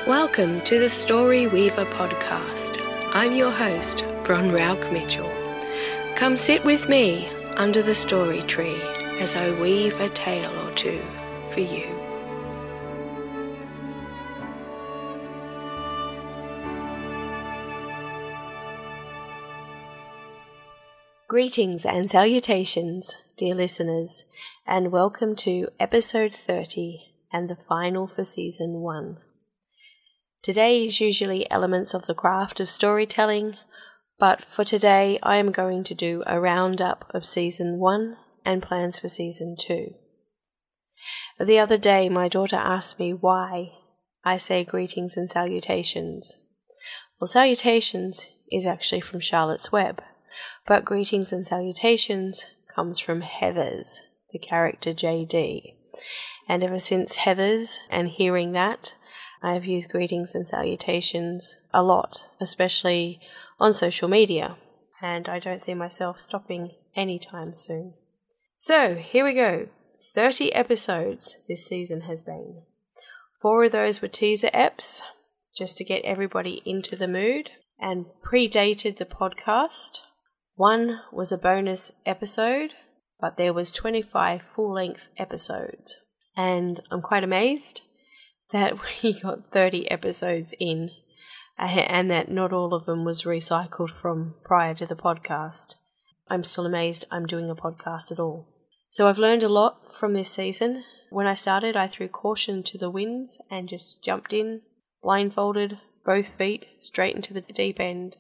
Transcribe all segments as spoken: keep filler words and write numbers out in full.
Welcome to the Story Weaver podcast. I'm your host, Bron Rauch Mitchell. Come sit with me under the story tree as I weave a tale or two for you. Greetings and salutations, dear listeners, and welcome to episode thirty and the final for season one. Today is usually elements of the craft of storytelling, but for today I am going to do a roundup of season one and plans for season two. The other day my daughter asked me why I say greetings and salutations. Well, salutations is actually from Charlotte's Web, but greetings and salutations comes from Heathers, the character J D. And ever since Heathers and hearing that, I have used greetings and salutations a lot, especially on social media, and I don't see myself stopping anytime soon. So, here we go. thirty episodes this season has been. Four of those were teaser eps, just to get everybody into the mood, and predated the podcast. One was a bonus episode, but there was twenty-five full-length episodes, and I'm quite amazed that we got thirty episodes in and that not all of them was recycled from prior to the podcast. I'm still amazed I'm doing a podcast at all. So I've learned a lot from this season. When I started, I threw caution to the winds and just jumped in, blindfolded, both feet, straight into the deep end.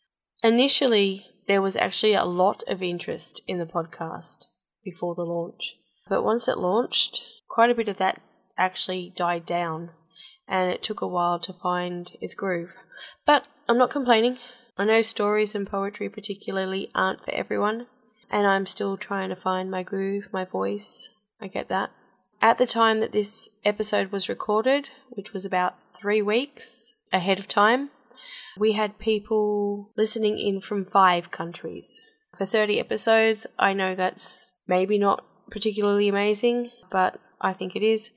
Initially, there was actually a lot of interest in the podcast before the launch. But once it launched, quite a bit of that actually died down, and it took a while to find its groove. But I'm not complaining. I know stories and poetry particularly aren't for everyone, and I'm still trying to find my groove, my voice. I get that. At the time that this episode was recorded, which was about three weeks ahead of time, we had people listening in from five countries. For thirty episodes, I know that's maybe not particularly amazing, but I think it is.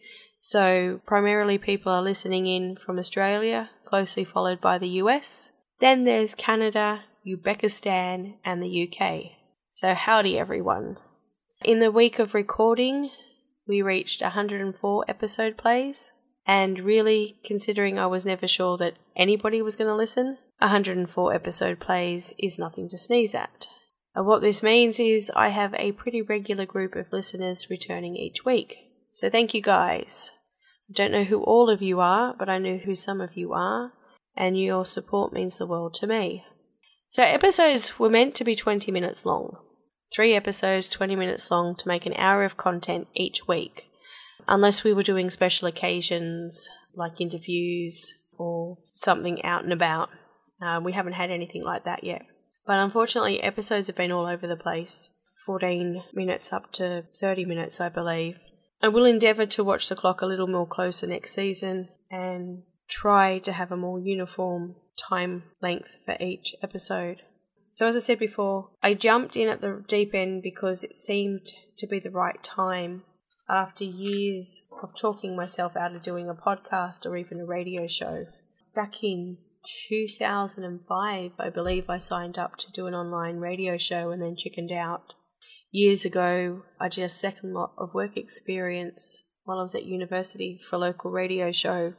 So primarily people are listening in from Australia, closely followed by the U S. Then there's Canada, Uzbekistan, and the U K. So howdy everyone. In the week of recording, we reached one hundred four episode plays. And really, considering I was never sure that anybody was going to listen, one hundred four episode plays is nothing to sneeze at. And what this means is I have a pretty regular group of listeners returning each week. So thank you guys. I don't know who all of you are, but I know who some of you are, and your support means the world to me. So episodes were meant to be twenty minutes long. Three episodes, twenty minutes long, to make an hour of content each week. Unless we were doing special occasions like interviews or something out and about. Uh, we haven't had anything like that yet. But unfortunately, episodes have been all over the place. fourteen minutes up to thirty minutes, I believe. I will endeavour to watch the clock a little more closer next season and try to have a more uniform time length for each episode. So as I said before, I jumped in at the deep end because it seemed to be the right time after years of talking myself out of doing a podcast or even a radio show. Back in two thousand five, I believe I signed up to do an online radio show and then chickened out. Years ago, I did a second lot of work experience while I was at university for a local radio show.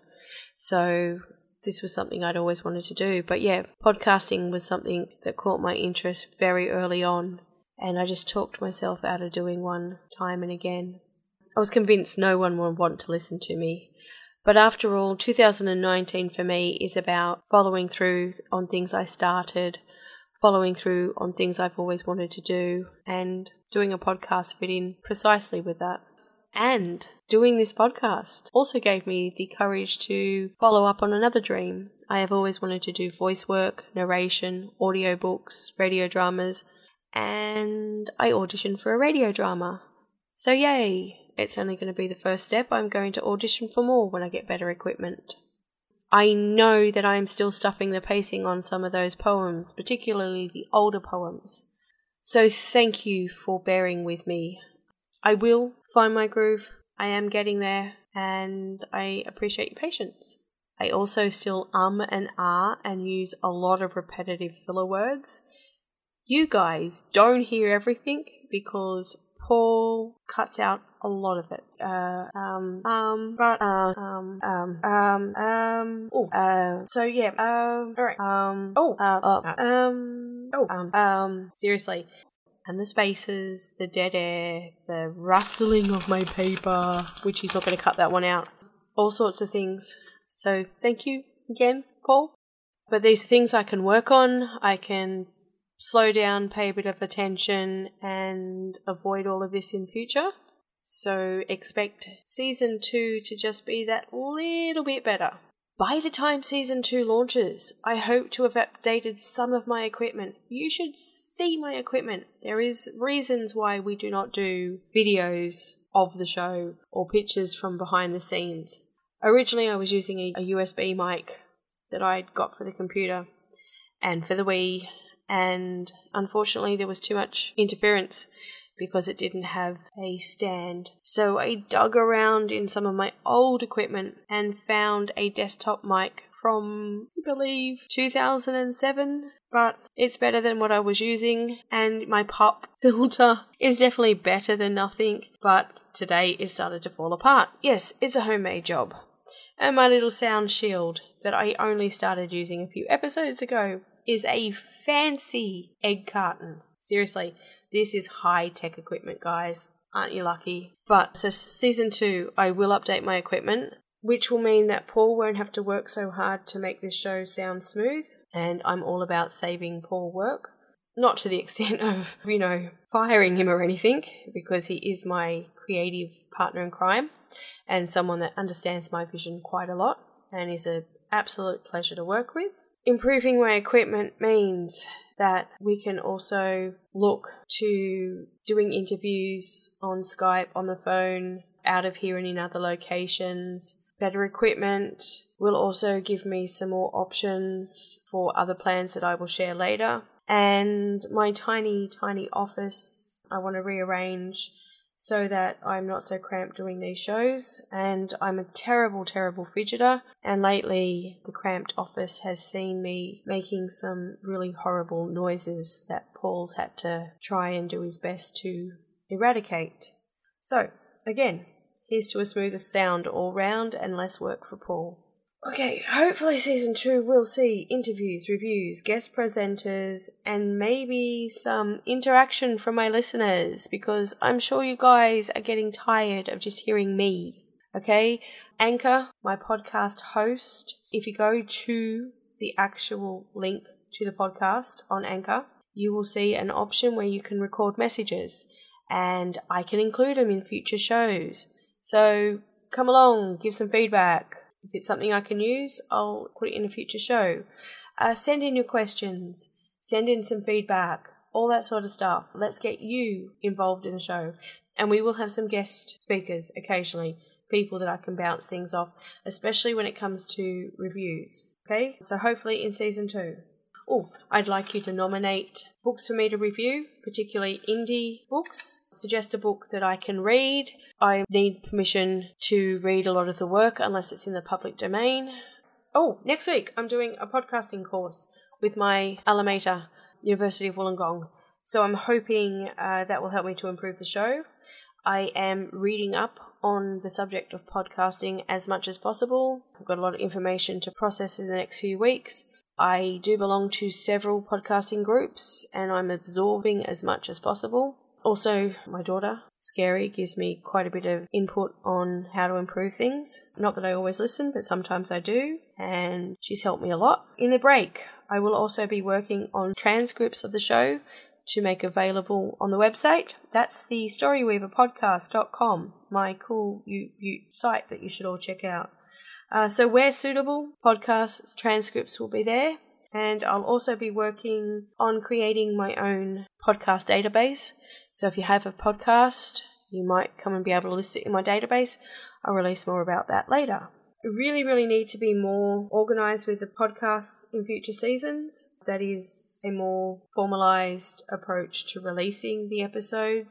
So this was something I'd always wanted to do. But yeah, podcasting was something that caught my interest very early on. And I just talked myself out of doing one time and again. I was convinced no one would want to listen to me. But after all, two thousand nineteen for me is about following through on things I started, following through on things I've always wanted to do, and doing a podcast fit in precisely with that. And doing this podcast also gave me the courage to follow up on another dream. I have always wanted to do voice work, narration, audiobooks, radio dramas, and I auditioned for a radio drama. So yay! It's only going to be the first step. I'm going to audition for more when I get better equipment. I know that I am still stuffing the pacing on some of those poems, particularly the older poems. So thank you for bearing with me. I will find my groove. I am getting there, and I appreciate your patience. I also still um and ah and use a lot of repetitive filler words. You guys don't hear everything because Paul cuts out a lot of it. Uh, um, um, but, uh, um, um, um, um, oh, uh, so yeah, um, alright, um, oh, uh, uh, um, oh, um, um, seriously. And the spaces, the dead air, the rustling of my paper, which he's not going to cut that one out, all sorts of things. So thank you again, Paul. But these are things I can work on. I can slow down, pay a bit of attention, and avoid all of this in future. So expect season two to just be that little bit better. By the time season two launches, I hope to have updated some of my equipment. You should see my equipment. There is reasons why we do not do videos of the show or pictures from behind the scenes. Originally I was using a, a U S B mic that I'd got for the computer and for the Wii, and unfortunately there was too much interference because it didn't have a stand. So I dug around in some of my old equipment and found a desktop mic from, I believe, two thousand seven, but it's better than what I was using, and my pop filter is definitely better than nothing, but today it started to fall apart. Yes, it's a homemade job. And my little sound shield that I only started using a few episodes ago is a fancy egg carton. Seriously, this is high-tech equipment, guys. Aren't you lucky? But, so season two, I will update my equipment, which will mean that Paul won't have to work so hard to make this show sound smooth, and I'm all about saving Paul work. Not to the extent of, you know, firing him or anything, because he is my creative partner in crime, and someone that understands my vision quite a lot, and is an absolute pleasure to work with. Improving my equipment means that we can also look to doing interviews on Skype, on the phone, out of here and in other locations. Better equipment will also give me some more options for other plans that I will share later. And my tiny, tiny office, I want to rearrange so that I'm not so cramped doing these shows. And I'm a terrible, terrible fidgeter. And lately, the cramped office has seen me making some really horrible noises that Paul's had to try and do his best to eradicate. So, again, here's to a smoother sound all round and less work for Paul. Okay, hopefully season two will see interviews, reviews, guest presenters, and maybe some interaction from my listeners, because I'm sure you guys are getting tired of just hearing me. Okay, Anchor, my podcast host, if you go to the actual link to the podcast on Anchor, you will see an option where you can record messages, and I can include them in future shows. So come along, give some feedback. If it's something I can use, I'll put it in a future show. Uh, send in your questions, send in some feedback, all that sort of stuff. Let's get you involved in the show. And we will have some guest speakers occasionally, people that I can bounce things off, especially when it comes to reviews. Okay, so hopefully in season two. Oh, I'd like you to nominate books for me to review, particularly indie books. Suggest a book that I can read. I need permission to read a lot of the work unless it's in the public domain. Oh, next week I'm doing a podcasting course with my alma mater, University of Wollongong. So I'm hoping uh, that will help me to improve the show. I am reading up on the subject of podcasting as much as possible. I've got a lot of information to process in the next few weeks. I do belong to several podcasting groups and I'm absorbing as much as possible. Also, my daughter, Scary, gives me quite a bit of input on how to improve things. Not that I always listen, but sometimes I do, and she's helped me a lot. In the break, I will also be working on transcripts of the show to make available on the website. That's the storyweaver podcast dot com, my cool you, you site that you should all check out. Uh, so where suitable, podcast transcripts will be there. And I'll also be working on creating my own podcast database. So if you have a podcast, you might come and be able to list it in my database. I'll release more about that later. I really, really need to be more organised with the podcasts in future seasons. That is a more formalised approach to releasing the episodes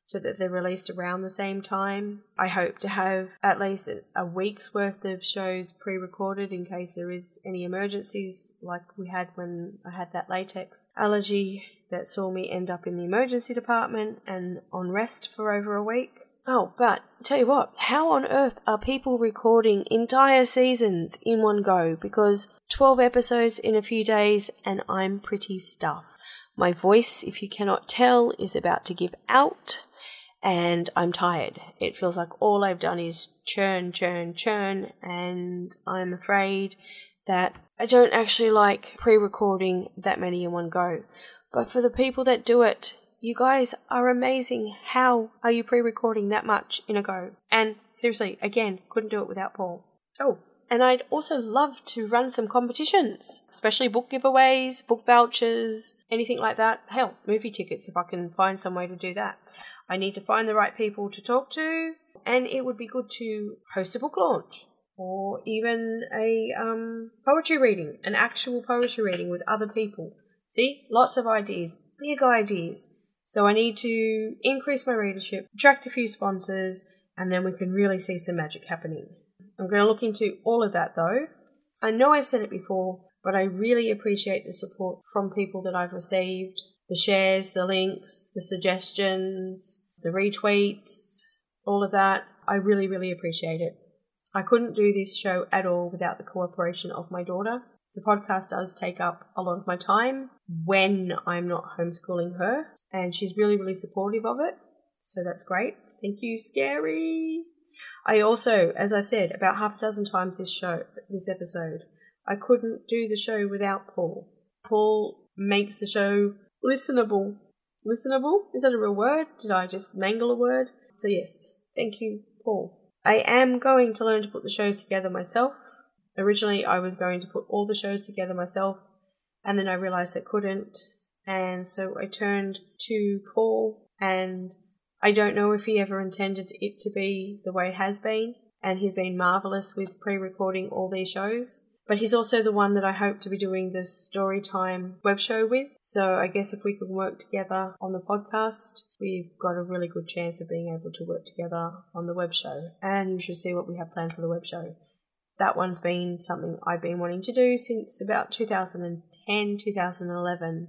so that they're released around the same time. I hope to have at least a week's worth of shows pre-recorded in case there is any emergencies like we had when I had that latex allergy that saw me end up in the emergency department and on rest for over a week. Oh, but tell you what, how on earth are people recording entire seasons in one go? Because twelve episodes in a few days and I'm pretty stuffed. My voice, if you cannot tell, is about to give out and I'm tired. It feels like all I've done is churn, churn, churn, and I'm afraid that I don't actually like pre-recording that many in one go. But for the people that do it, you guys are amazing. How are you pre-recording that much in a go? And seriously, again, couldn't do it without Paul. Oh, and I'd also love to run some competitions, especially book giveaways, book vouchers, anything like that. Hell, movie tickets if I can find some way to do that. I need to find the right people to talk to, and it would be good to host a book launch or even a um, poetry reading, an actual poetry reading with other people. See, lots of ideas, big ideas. So I need to increase my readership, attract a few sponsors, and then we can really see some magic happening. I'm going to look into all of that though. I know I've said it before, but I really appreciate the support from people that I've received. The shares, the links, the suggestions, the retweets, all of that. I really, really appreciate it. I couldn't do this show at all without the cooperation of my daughter. The podcast does take up a lot of my time when I'm not homeschooling her, and she's really, really supportive of it. So that's great. Thank you, Scary. I also, as I've said about half a dozen times this show, this episode, I couldn't do the show without Paul. Paul makes the show listenable. Listenable? Is that a real word? Did I just mangle a word? So yes, thank you, Paul. I am going to learn to put the shows together myself. Originally, I was going to put all the shows together myself, and then I realised I couldn't, and so I turned to Paul, and I don't know if he ever intended it to be the way it has been, and he's been marvellous with pre-recording all these shows. But he's also the one that I hope to be doing the Storytime web show with. So I guess if we can work together on the podcast, we've got a really good chance of being able to work together on the web show. And you should see what we have planned for the web show. That one's been something I've been wanting to do since about two thousand ten, two thousand eleven.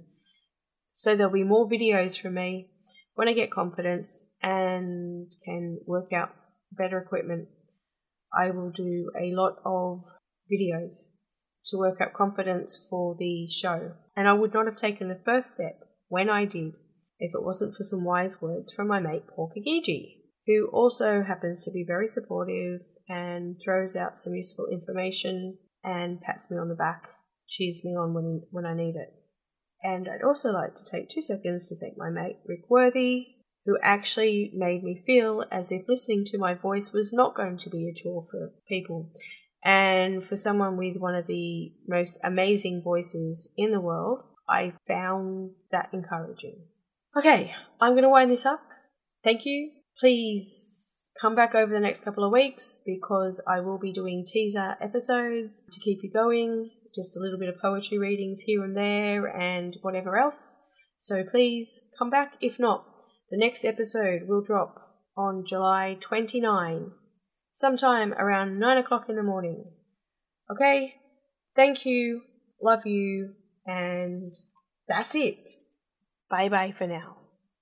So there'll be more videos from me when I get confidence and can work out better equipment. I will do a lot of videos to work up confidence for the show. And I would not have taken the first step when I did if it wasn't for some wise words from my mate Paul Kagiji, who also happens to be very supportive and throws out some useful information and pats me on the back, cheers me on when, when I need it. And I'd also like to take two seconds to thank my mate Rick Worthy, who actually made me feel as if listening to my voice was not going to be a chore for people. And for someone with one of the most amazing voices in the world, I found that encouraging. Okay, I'm going to wind this up. Thank you. Please come back over the next couple of weeks because I will be doing teaser episodes to keep you going. Just a little bit of poetry readings here and there and whatever else. So please come back. If not, the next episode will drop on July twenty-ninth. Sometime around nine o'clock in the morning. Okay? Thank you. Love you. And that's it. Bye-bye for now.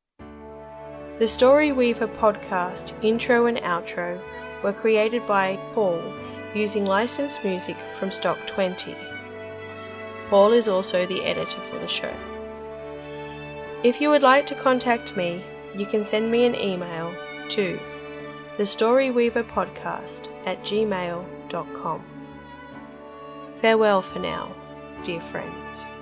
The Story Weaver podcast intro and outro were created by Paul using licensed music from Stock twenty. Paul is also the editor for the show. If you would like to contact me, you can send me an email to thestoryweaverpodcast at gmail dot com. Farewell for now, dear friends.